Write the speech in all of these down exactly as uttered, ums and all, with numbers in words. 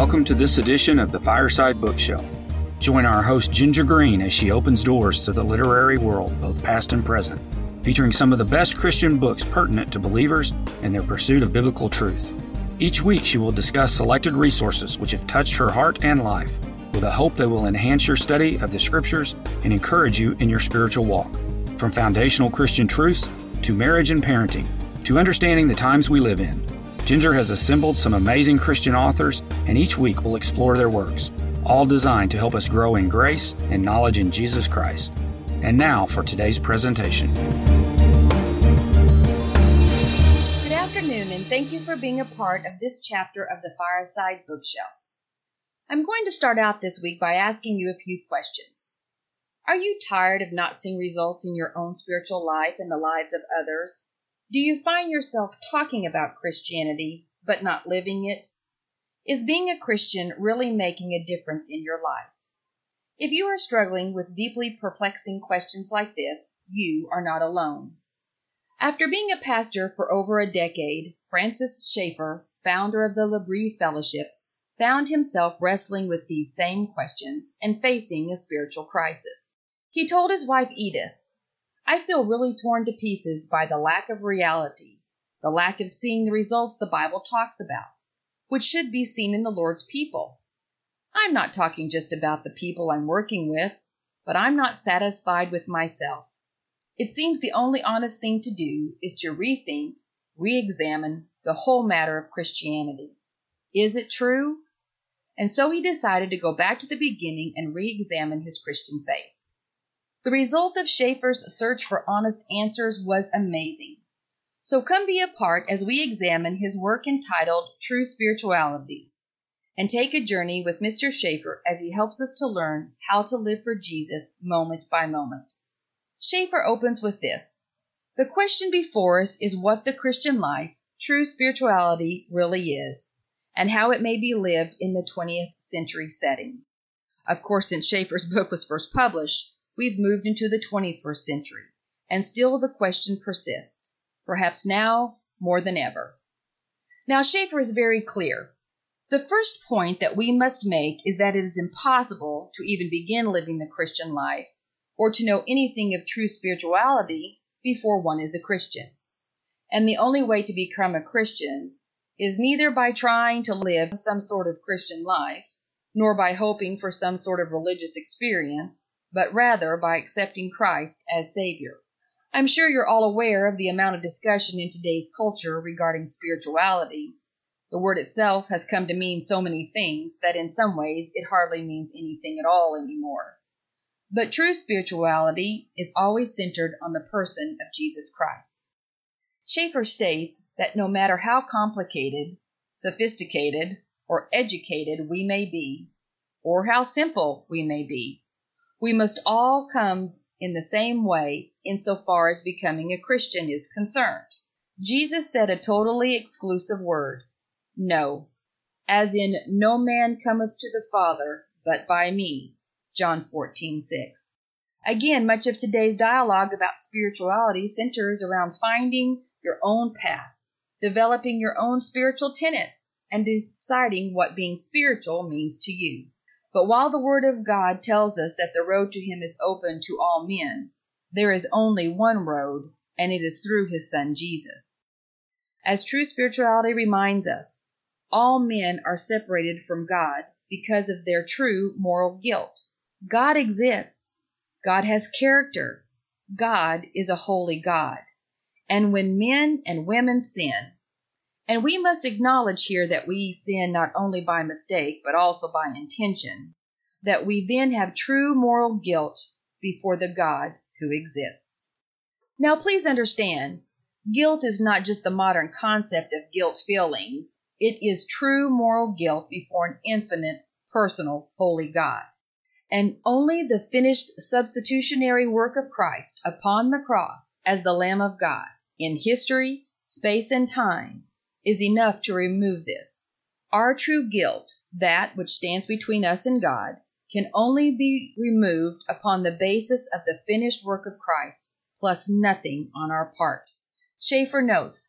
Welcome to this edition of the Fireside Bookshelf. Join our host Ginger Green as she opens doors to the literary world, both past and present, featuring some of the best Christian books pertinent to believers and their pursuit of biblical truth. Each week she will discuss selected resources which have touched her heart and life, with a hope they will enhance your study of the Scriptures and encourage you in your spiritual walk. From foundational Christian truths to marriage and parenting, to understanding the times we live in, Ginger has assembled some amazing Christian authors, and each week we'll explore their works, all designed to help us grow in grace and knowledge in Jesus Christ. And now for today's presentation. Good afternoon, and thank you for being a part of this chapter of the Fireside Bookshelf. I'm going to start out this week by asking you a few questions. Are you tired of not seeing results in your own spiritual life and the lives of others? Do you find yourself talking about Christianity, but not living it? Is being a Christian really making a difference in your life? If you are struggling with deeply perplexing questions like this, you are not alone. After being a pastor for over a decade, Francis Schaeffer, founder of the L'Abri Fellowship, found himself wrestling with these same questions and facing a spiritual crisis. He told his wife Edith, "I feel really torn to pieces by the lack of reality, the lack of seeing the results the Bible talks about, which should be seen in the Lord's people. I'm not talking just about the people I'm working with, but I'm not satisfied with myself. It seems the only honest thing to do is to rethink, re-examine the whole matter of Christianity. Is it true?" And so he decided to go back to the beginning and re-examine his Christian faith. The result of Schaeffer's search for honest answers was amazing. So come be a part as we examine his work entitled True Spirituality, and take a journey with Mister Schaeffer as he helps us to learn how to live for Jesus moment by moment. Schaeffer opens with this: "The question before us is what the Christian life, true spirituality, really is, and how it may be lived in the twentieth century setting." Of course, since Schaeffer's book was first published, we've moved into the twenty-first century, and still the question persists, perhaps now more than ever. Now, Schaeffer is very clear. The first point that we must make is that it is impossible to even begin living the Christian life or to know anything of true spirituality before one is a Christian. And the only way to become a Christian is neither by trying to live some sort of Christian life, nor by hoping for some sort of religious experience, but rather by accepting Christ as Savior. I'm sure you're all aware of the amount of discussion in today's culture regarding spirituality. The word itself has come to mean so many things that in some ways it hardly means anything at all anymore. But true spirituality is always centered on the person of Jesus Christ. Schaeffer states that no matter how complicated, sophisticated, or educated we may be, or how simple we may be, we must all come in the same way insofar as becoming a Christian is concerned. Jesus said a totally exclusive word, no, as in no man cometh to the Father but by me, John fourteen six. Again, much of today's dialogue about spirituality centers around finding your own path, developing your own spiritual tenets, and deciding what being spiritual means to you. But while the Word of God tells us that the road to Him is open to all men, there is only one road, and it is through His Son Jesus. As true spirituality reminds us, all men are separated from God because of their true moral guilt. God exists. God has character. God is a holy God. And when men and women sin, and we must acknowledge here that we sin not only by mistake, but also by intention, that we then have true moral guilt before the God who exists. Now, please understand, guilt is not just the modern concept of guilt feelings. It is true moral guilt before an infinite, personal, holy God. And only the finished substitutionary work of Christ upon the cross as the Lamb of God in history, space, and time is enough to remove this. Our true guilt, that which stands between us and God, can only be removed upon the basis of the finished work of Christ, plus nothing on our part. Schaeffer notes,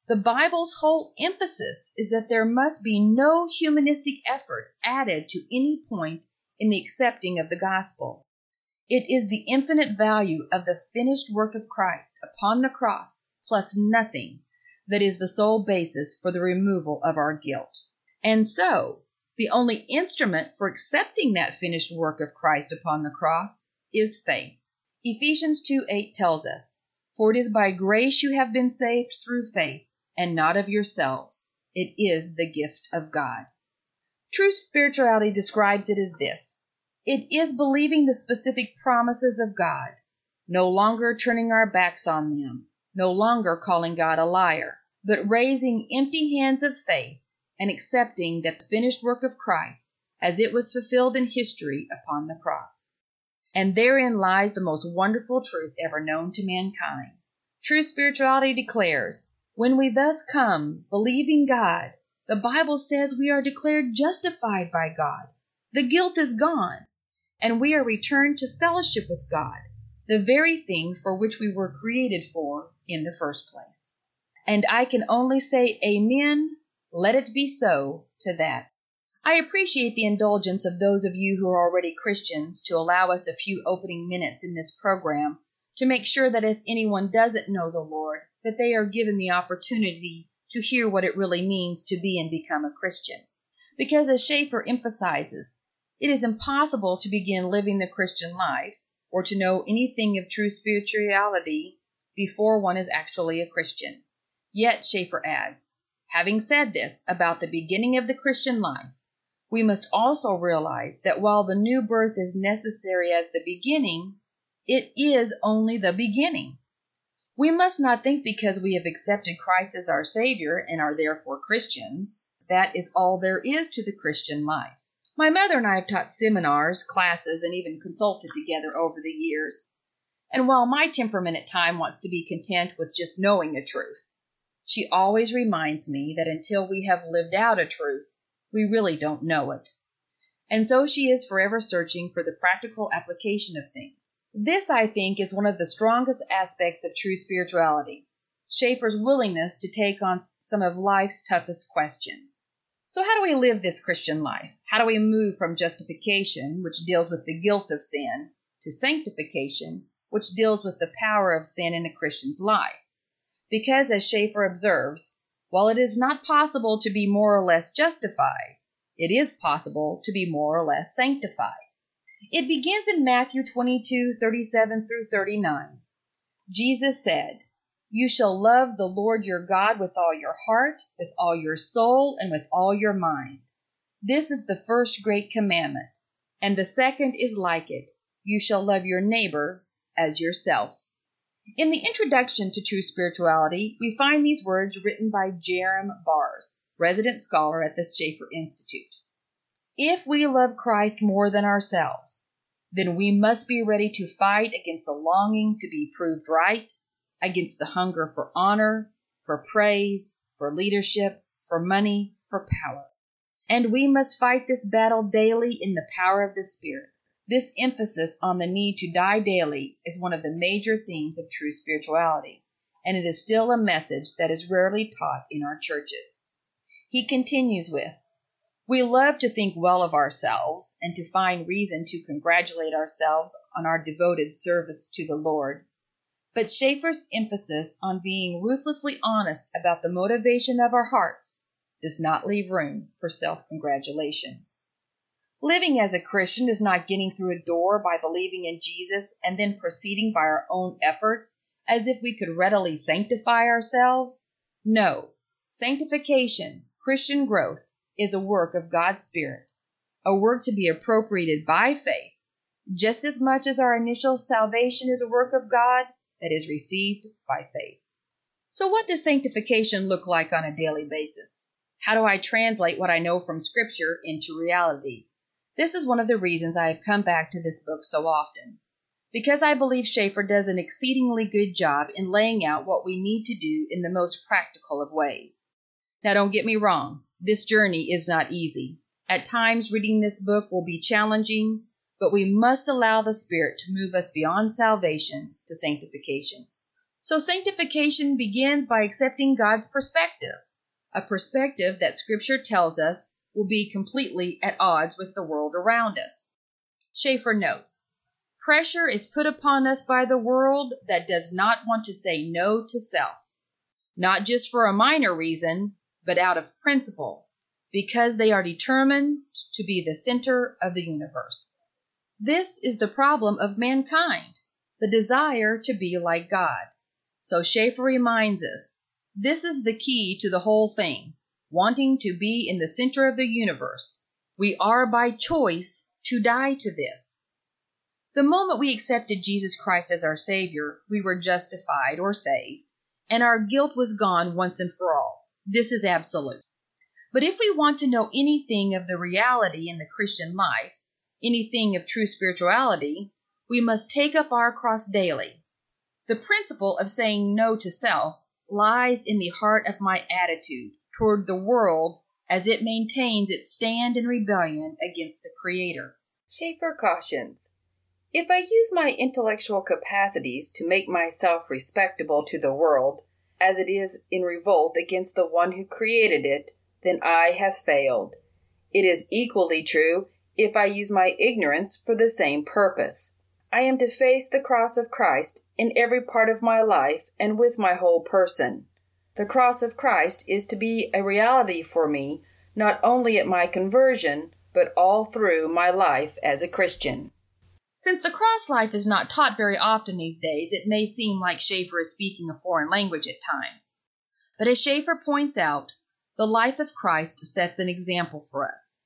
The Bible's whole emphasis is that there must be no humanistic effort added to any point in the accepting of the gospel. It is the infinite value of the finished work of Christ upon the cross plus nothing that is the sole basis for the removal of our guilt. And so, the only instrument for accepting that finished work of Christ upon the cross is faith. Ephesians two eight tells us, "For it is by grace you have been saved through faith, and not of yourselves. It is the gift of God." True spirituality describes it as this: it is believing the specific promises of God, no longer turning our backs on them, no longer calling God a liar, but raising empty hands of faith and accepting that the finished work of Christ, as it was fulfilled in history upon the cross. And therein lies the most wonderful truth ever known to mankind. True spirituality declares, when we thus come, believing God, the Bible says we are declared justified by God. The guilt is gone, and we are returned to fellowship with God, the very thing for which we were created for in the first place. And I can only say amen, let it be so, to that. I appreciate the indulgence of those of you who are already Christians to allow us a few opening minutes in this program to make sure that if anyone doesn't know the Lord, that they are given the opportunity to hear what it really means to be and become a Christian. Because as Schaeffer emphasizes, it is impossible to begin living the Christian life or to know anything of true spirituality before one is actually a Christian. Yet, Schaeffer adds, having said this about the beginning of the Christian life, we must also realize that while the new birth is necessary as the beginning, it is only the beginning. We must not think because we have accepted Christ as our Savior and are therefore Christians, that is all there is to the Christian life. My mother and I have taught seminars, classes, and even consulted together over the years. And while my temperament at times wants to be content with just knowing a truth, she always reminds me that until we have lived out a truth, we really don't know it. And so she is forever searching for the practical application of things. This, I think, is one of the strongest aspects of true spirituality, Schaeffer's willingness to take on some of life's toughest questions. So how do we live this Christian life? How do we move from justification, which deals with the guilt of sin, to sanctification, which deals with the power of sin in a Christian's life? Because, as Schaeffer observes, while it is not possible to be more or less justified, it is possible to be more or less sanctified. It begins in Matthew twenty-two, thirty-seven through thirty-nine. Jesus said, "You shall love the Lord your God with all your heart, with all your soul, and with all your mind. This is the first great commandment, and the second is like it. You shall love your neighbor as yourself." In the introduction to True Spirituality, we find these words written by Jerram Bars, resident scholar at the Schaeffer Institute. If we love Christ more than ourselves, then we must be ready to fight against the longing to be proved right, against the hunger for honor, for praise, for leadership, for money, for power. And we must fight this battle daily in the power of the Spirit. This emphasis on the need to die daily is one of the major themes of true spirituality, and it is still a message that is rarely taught in our churches. He continues with, "We love to think well of ourselves and to find reason to congratulate ourselves on our devoted service to the Lord. But Schaeffer's emphasis on being ruthlessly honest about the motivation of our hearts does not leave room for self-congratulation. Living as a Christian is not getting through a door by believing in Jesus and then proceeding by our own efforts as if we could readily sanctify ourselves. No, sanctification, Christian growth, is a work of God's Spirit, a work to be appropriated by faith, just as much as our initial salvation is a work of God that is received by faith. So what does sanctification look like on a daily basis? How do I translate what I know from Scripture into reality? This is one of the reasons I have come back to this book so often, because I believe Schaeffer does an exceedingly good job in laying out what we need to do in the most practical of ways. Now don't get me wrong, this journey is not easy. At times reading this book will be challenging, but we must allow the Spirit to move us beyond salvation to sanctification. So sanctification begins by accepting God's perspective, a perspective that Scripture tells us will be completely at odds with the world around us. Schaeffer notes, pressure is put upon us by the world that does not want to say no to self, not just for a minor reason, but out of principle, because they are determined to be the center of the universe. This is the problem of mankind, the desire to be like God. So Schaeffer reminds us, this is the key to the whole thing, wanting to be in the center of the universe. We are by choice to die to this. The moment we accepted Jesus Christ as our Savior, we were justified or saved, and our guilt was gone once and for all. This is absolute. But if we want to know anything of the reality in the Christian life, anything of true spirituality, we must take up our cross daily. The principle of saying no to self lies in the heart of my attitude toward the world as it maintains its stand in rebellion against the Creator. Schaeffer cautions, if I use my intellectual capacities to make myself respectable to the world, as it is in revolt against the one who created it, then I have failed. It is equally true if I use my ignorance for the same purpose. I am to face the cross of Christ in every part of my life and with my whole person. The cross of Christ is to be a reality for me, not only at my conversion, but all through my life as a Christian. Since the cross life is not taught very often these days, it may seem like Schaeffer is speaking a foreign language at times. But as Schaeffer points out, the life of Christ sets an example for us.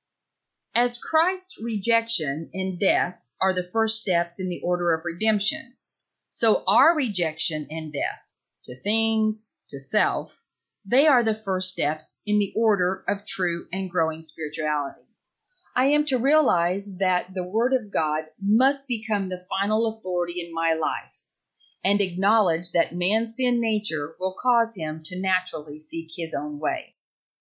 As Christ's rejection and death are the first steps in the order of redemption, so our rejection and death to things, to self, they are the first steps in the order of true and growing spirituality. I am to realize that the Word of God must become the final authority in my life, and acknowledge that man's sin nature will cause him to naturally seek his own way.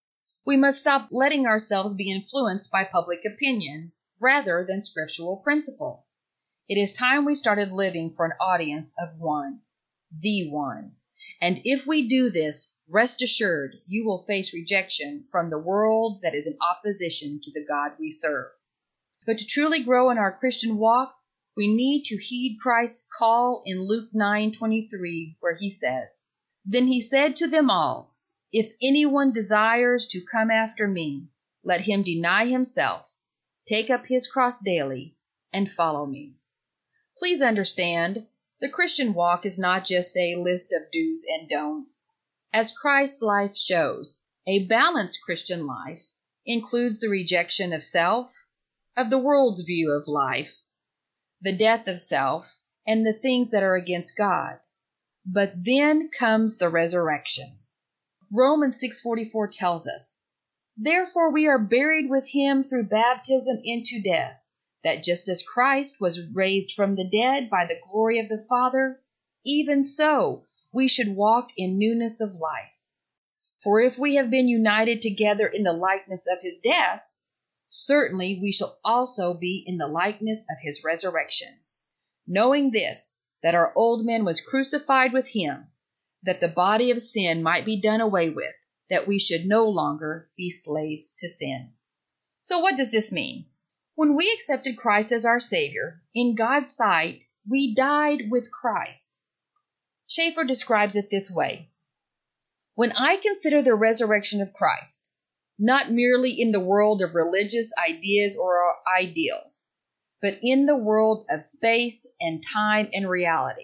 We must stop letting ourselves be influenced by public opinion rather than scriptural principle. It is time we started living for an audience of one, the one. And if we do this, rest assured you will face rejection from the world that is in opposition to the God we serve. But to truly grow in our Christian walk, we need to heed Christ's call in Luke nine twenty-three, where he says, Then he said to them all, If anyone desires to come after me, let him deny himself, take up his cross daily, and follow me. Please understand, the Christian walk is not just a list of do's and don'ts. As Christ's life shows, a balanced Christian life includes the rejection of self, of the world's view of life, the death of self, and the things that are against God. But then comes the resurrection. Romans six forty-four tells us, Therefore we are buried with him through baptism into death, that just as Christ was raised from the dead by the glory of the Father, even so we should walk in newness of life. For if we have been united together in the likeness of his death, certainly we shall also be in the likeness of his resurrection. Knowing this, that our old man was crucified with him, that the body of sin might be done away with, that we should no longer be slaves to sin. So what does this mean? When we accepted Christ as our Savior, in God's sight, we died with Christ. Schaeffer describes it this way. When I consider the resurrection of Christ, not merely in the world of religious ideas or ideals, but in the world of space and time and reality,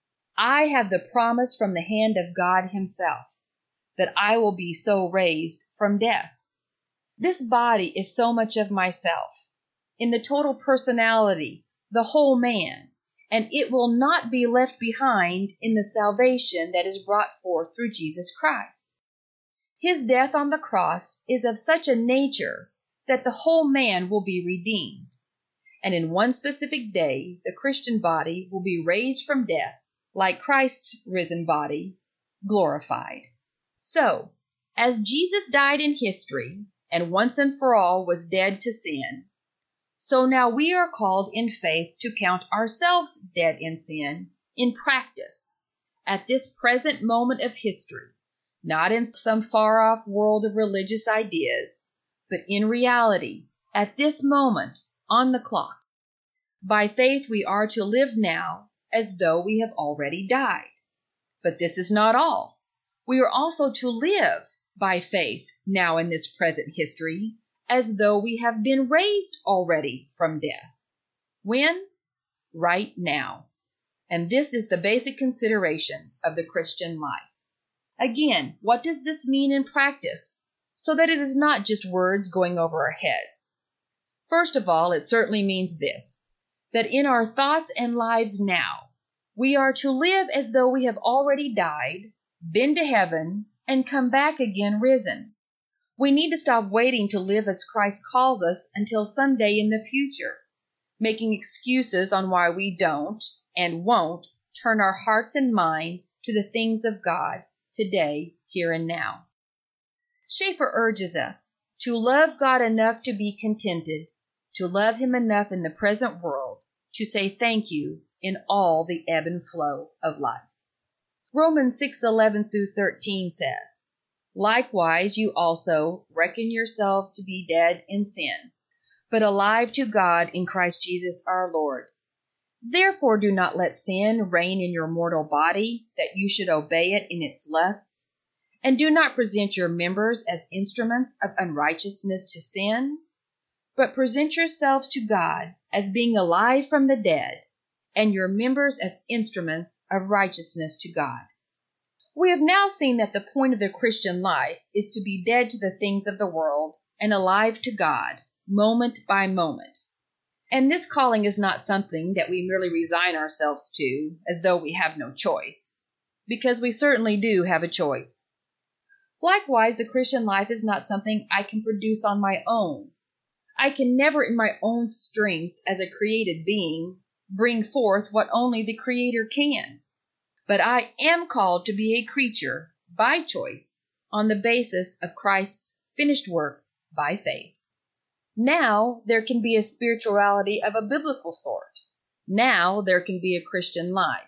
I have the promise from the hand of God himself that I will be so raised from death. This body is so much of myself, in the total personality, the whole man, and it will not be left behind in the salvation that is brought forth through Jesus Christ. His death on the cross is of such a nature that the whole man will be redeemed, and in one specific day the Christian body will be raised from death, like Christ's risen body, glorified. So, as Jesus died in history, and once and for all was dead to sin, so now we are called in faith to count ourselves dead in sin in practice, at this present moment of history, not in some far-off world of religious ideas, but in reality, at this moment, on the clock. By faith we are to live now as though we have already died. But this is not all. We are also to live by faith now in this present history as though we have been raised already from death. When? Right now. And this is the basic consideration of the Christian life. Again, what does this mean in practice, so that it is not just words going over our heads? First of all, it certainly means this, that in our thoughts and lives now, we are to live as though we have already died, been to heaven, and come back again risen. We need to stop waiting to live as Christ calls us until someday in the future, making excuses on why we don't and won't turn our hearts and mind to the things of God today, here and now. Schaeffer urges us to love God enough to be contented, to love Him enough in the present world to say thank you in all the ebb and flow of life. Romans six eleven through thirteen says, "Likewise you also reckon yourselves to be dead in sin, but alive to God in Christ Jesus our Lord. Therefore do not let sin reign in your mortal body, that you should obey it in its lusts. And do not present your members as instruments of unrighteousness to sin, but present yourselves to God as being alive from the dead, and your members as instruments of righteousness to God." We have now seen that the point of the Christian life is to be dead to the things of the world and alive to God, moment by moment. And this calling is not something that we merely resign ourselves to as though we have no choice, because we certainly do have a choice. Likewise, the Christian life is not something I can produce on my own. I can never in my own strength as a created being bring forth what only the Creator can. But I am called to be a creature by choice on the basis of Christ's finished work by faith. Now there can be a spirituality of a biblical sort. Now there can be a Christian life.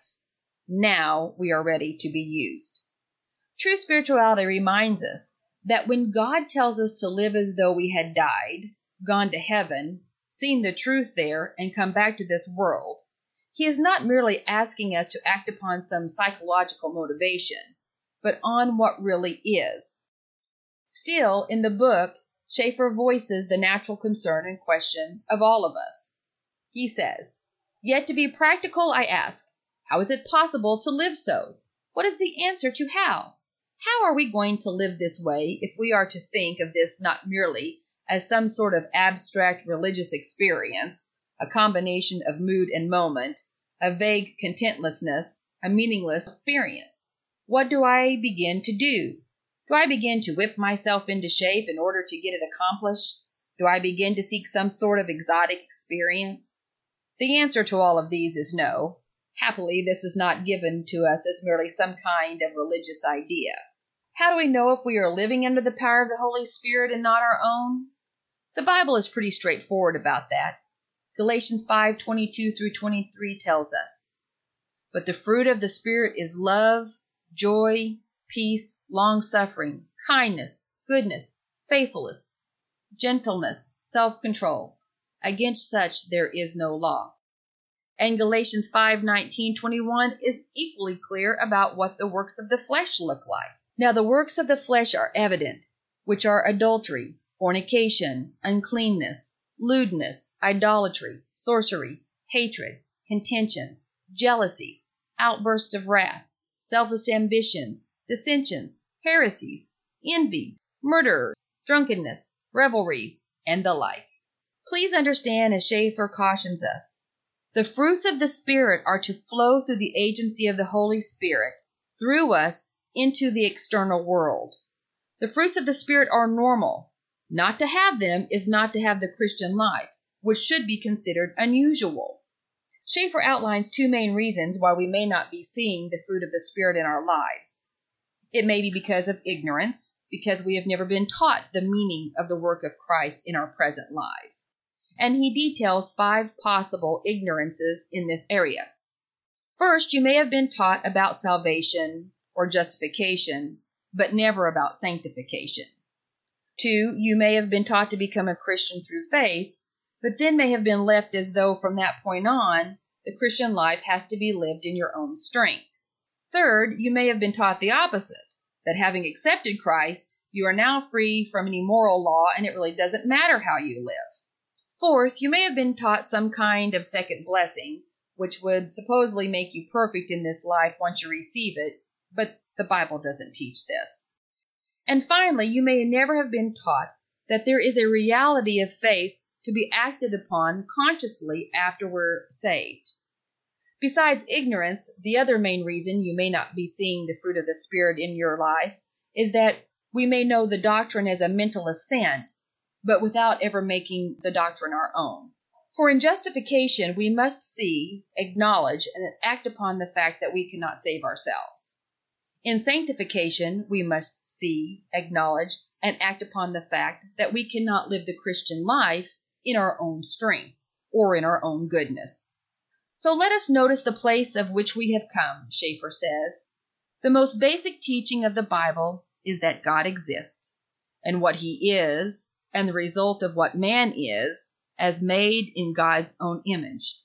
Now we are ready to be used. True spirituality reminds us that when God tells us to live as though we had died, gone to heaven, seen the truth there, and come back to this world, He is not merely asking us to act upon some psychological motivation, but on what really is. Still, in the book, Schaeffer voices the natural concern and question of all of us. He says, "Yet to be practical, I ask, how is it possible to live so? What is the answer to how? How are we going to live this way if we are to think of this not merely as some sort of abstract religious experience, a combination of mood and moment, a vague contentlessness, a meaningless experience? What do I begin to do? Do I begin to whip myself into shape in order to get it accomplished? Do I begin to seek some sort of exotic experience?" The answer to all of these is no. Happily, this is not given to us as merely some kind of religious idea. How do we know if we are living under the power of the Holy Spirit and not our own? The Bible is pretty straightforward about that. Galatians five twenty-two through twenty-three tells us, "But the fruit of the Spirit is love, joy, peace, long-suffering, kindness, goodness, faithfulness, gentleness, self-control. Against such there is no law." And Galatians five nineteen twenty-one is equally clear about what the works of the flesh look like. Now the works of the flesh are evident, which are adultery, fornication, uncleanness, lewdness, idolatry, sorcery, hatred, contentions, jealousies, outbursts of wrath, selfish ambitions, dissensions, heresies, envy, murderers, drunkenness, revelries, and the like. Please understand, as Schaeffer cautions us, the fruits of the Spirit are to flow through the agency of the Holy Spirit, through us, into the external world. The fruits of the Spirit are normal. Not to have them is not to have the Christian life, which should be considered unusual. Schaeffer outlines two main reasons why we may not be seeing the fruit of the Spirit in our lives. It may be because of ignorance, because we have never been taught the meaning of the work of Christ in our present lives. And he details five possible ignorances in this area. First, you may have been taught about salvation or justification, but never about sanctification. Two, you may have been taught to become a Christian through faith, but then may have been left as though from that point on, the Christian life has to be lived in your own strength. Third, you may have been taught the opposite, that having accepted Christ, you are now free from any moral law and it really doesn't matter how you live. Fourth, you may have been taught some kind of second blessing, which would supposedly make you perfect in this life once you receive it, but the Bible doesn't teach this. And finally, you may never have been taught that there is a reality of faith to be acted upon consciously after we're saved. Besides ignorance, the other main reason you may not be seeing the fruit of the Spirit in your life is that we may know the doctrine as a mental assent, but without ever making the doctrine our own. For in justification, we must see, acknowledge, and act upon the fact that we cannot save ourselves. In sanctification, we must see, acknowledge, and act upon the fact that we cannot live the Christian life in our own strength or in our own goodness. So let us notice the place of which we have come, Schaeffer says. The most basic teaching of the Bible is that God exists, and what he is, and the result of what man is, as made in God's own image.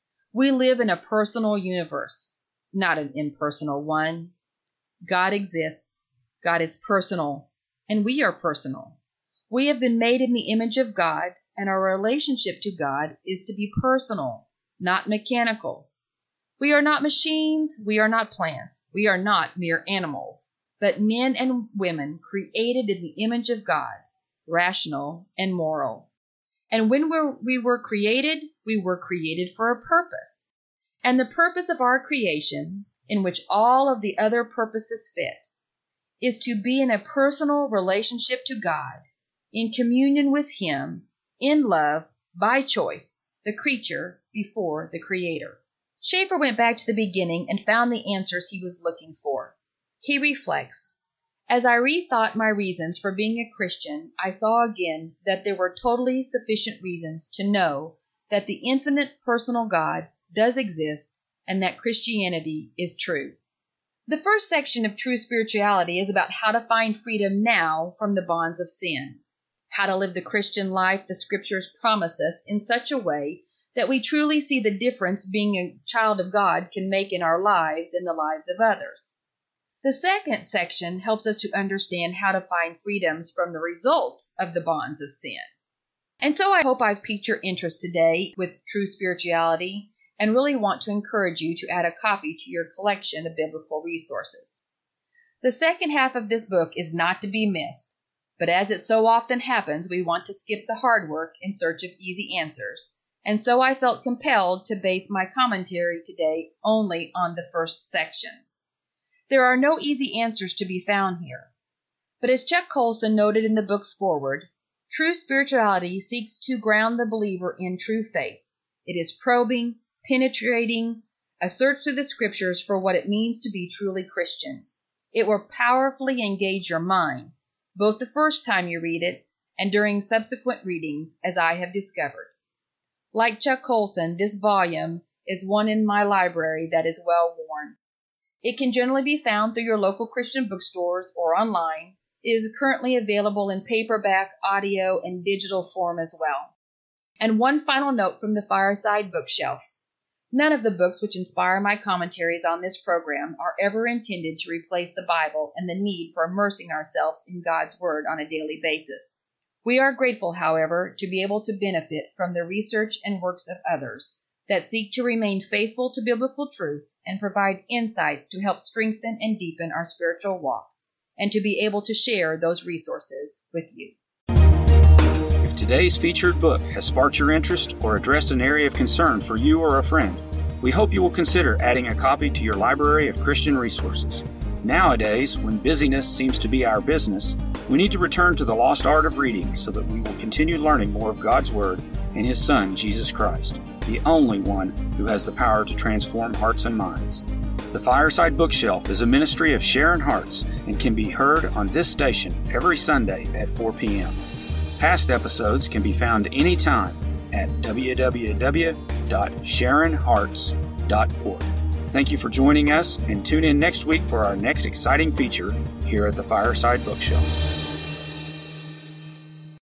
We live in a personal universe, not an impersonal one. God exists, God is personal, and we are personal. We have been made in the image of God, and our relationship to God is to be personal, not mechanical. We are not machines, we are not plants, we are not mere animals, but men and women created in the image of God, rational and moral. And when we're, we were created, we were created for a purpose. And the purpose of our creation, in which all of the other purposes fit, is to be in a personal relationship to God, in communion with him, in love, by choice, the creature before the Creator. Schaeffer went back to the beginning and found the answers he was looking for. He reflects, "As I rethought my reasons for being a Christian, I saw again that there were totally sufficient reasons to know that the infinite personal God does exist and that Christianity is true." The first section of True Spirituality is about how to find freedom now from the bonds of sin, how to live the Christian life the Scriptures promise us in such a way that we truly see the difference being a child of God can make in our lives and the lives of others. The second section helps us to understand how to find freedoms from the results of the bonds of sin. And so I hope I've piqued your interest today with True Spirituality and really want to encourage you to add a copy to your collection of biblical resources. The second half of this book is not to be missed, but as it so often happens, we want to skip the hard work in search of easy answers, and so I felt compelled to base my commentary today only on the first section. There are no easy answers to be found here, but as Chuck Colson noted in the book's foreword, True Spirituality seeks to ground the believer in true faith. It is probing, penetrating, a search through the Scriptures for what it means to be truly Christian. It will powerfully engage your mind, both the first time you read it and during subsequent readings, as I have discovered. Like Chuck Colson, this volume is one in my library that is well worn. It can generally be found through your local Christian bookstores or online. It is currently available in paperback, audio, and digital form as well. And one final note from the Fireside Bookshelf. None of the books which inspire my commentaries on this program are ever intended to replace the Bible and the need for immersing ourselves in God's Word on a daily basis. We are grateful, however, to be able to benefit from the research and works of others that seek to remain faithful to biblical truth and provide insights to help strengthen and deepen our spiritual walk, and to be able to share those resources with you. If today's featured book has sparked your interest or addressed an area of concern for you or a friend, we hope you will consider adding a copy to your library of Christian resources. Nowadays, when busyness seems to be our business, we need to return to the lost art of reading so that we will continue learning more of God's Word and His Son, Jesus Christ, the only one who has the power to transform hearts and minds. The Fireside Bookshelf is a ministry of Sharon Hearts and can be heard on this station every Sunday at four p.m. Past episodes can be found anytime at w w w dot sharon hearts dot org. Thank you for joining us, and tune in next week for our next exciting feature here at the Fireside Bookshelf.